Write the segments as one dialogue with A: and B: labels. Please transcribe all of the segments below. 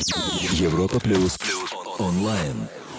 A: Европа плюс онлайн.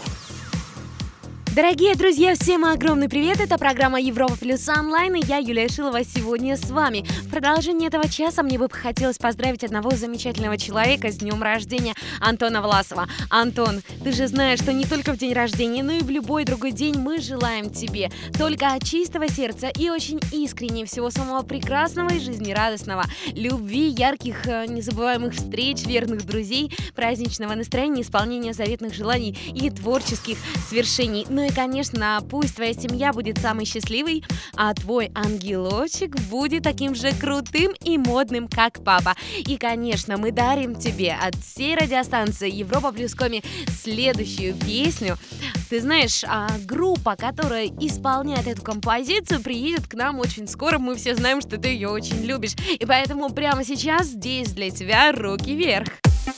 B: Дорогие друзья, всем огромный привет! Это программа Европа плюс онлайн, и я, Юлия Шилова, сегодня с вами. В продолжении этого часа мне бы хотелось поздравить одного замечательного человека с днем рождения, Антона Власова. Антон, ты же знаешь, что не только в день рождения, но и в любой другой день мы желаем тебе только от чистого сердца и очень искренне всего самого прекрасного и жизнерадостного, любви, ярких, незабываемых встреч, верных друзей, праздничного настроения, исполнения заветных желаний и творческих свершений. Ну и, конечно, пусть твоя семья будет самой счастливой, а твой ангелочек будет таким же крутым и модным, как папа. И, конечно, мы дарим тебе от всей радиостанции Европа плюс Коми следующую песню. Ты знаешь, группа, которая исполняет эту композицию, приедет к нам очень скоро. Мы все знаем, что ты ее очень любишь. И поэтому прямо сейчас здесь для тебя руки вверх.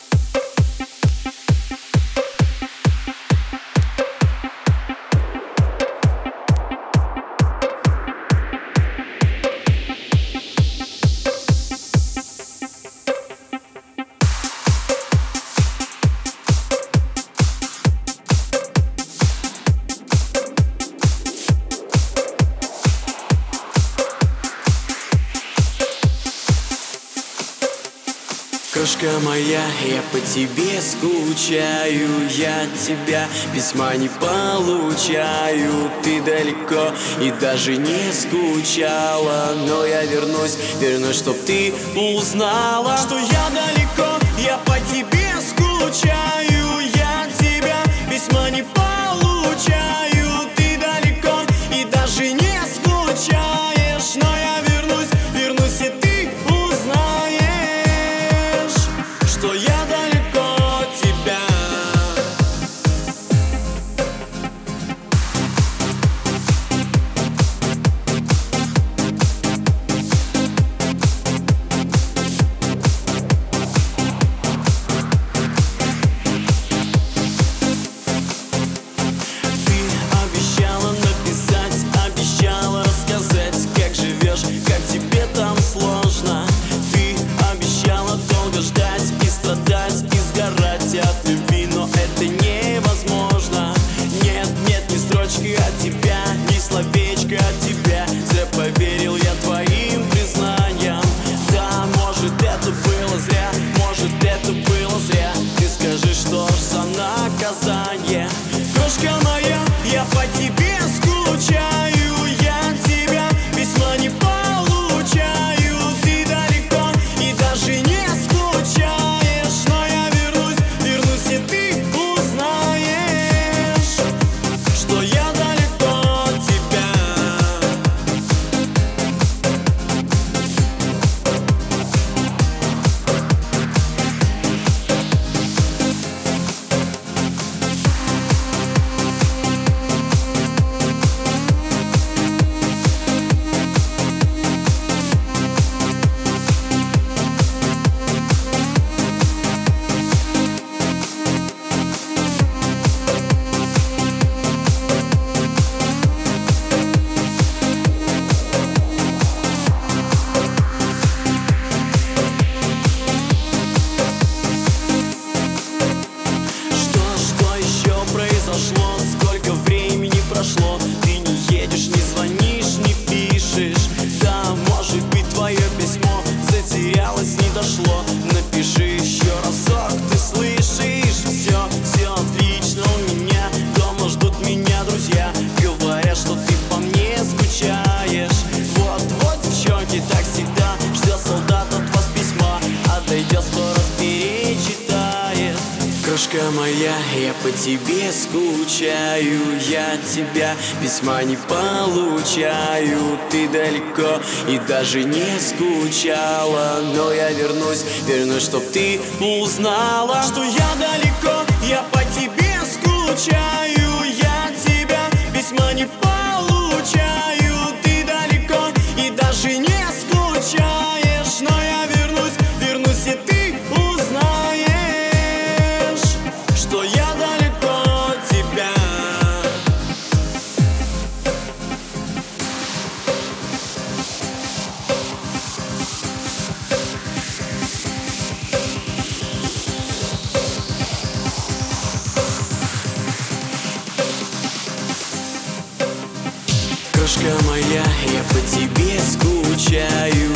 C: Крошка моя, я по тебе скучаю, я от тебя письма не получаю. Ты далеко и даже не скучала, но я вернусь, чтоб ты узнала, что я далеко, я по тебе скучаю, я от тебя письма не получаю. Ты далеко и даже не скучаешь, но я вернусь, и ты узнаешь, что я далеко от тебя. Ты обещала написать, обещала рассказать, как живешь, как тебе там сложно. Ты обещала долго ждать и страдать, и сгорать от любви, но это невозможно. Нет, ни строчки от тебя, ни словечко от тебя. Зря поверил я твоим признаниям. Да, может, это было зря, может, это было зря. Ты скажи, что ж за наказание? Крошка моя, я по тебе скучаю, я от тебя письма не получаю. Ты далеко и даже не скучаешь, но я вернусь, и ты узнаешь, что я далеко от тебя. Что еще произошло? Сколько времени прошло? Ты не едешь, не звонишь, не пишешь. Да, может быть, твое письмо затерялось, не дошло. Напиши еще разок, ты слышишь? Все отлично у меня, дома ждут меня друзья. Говорят, что ты по мне скучаешь. Вот, девчонки, так всегда ждет солдат от вас письма, а дойдет сто раз перечитает. Крошка моя, я по тебе скучаю, я от тебя письма не получаю. Ты далеко и даже не скучала, но я вернусь, чтоб ты узнала, что я далеко, я по тебе скучаю, я от тебя письма не получаю. Ты далеко и даже не скучаешь, но я вернусь, и ты узнаешь, что я далеко от тебя. моя, я по тебе скучаю.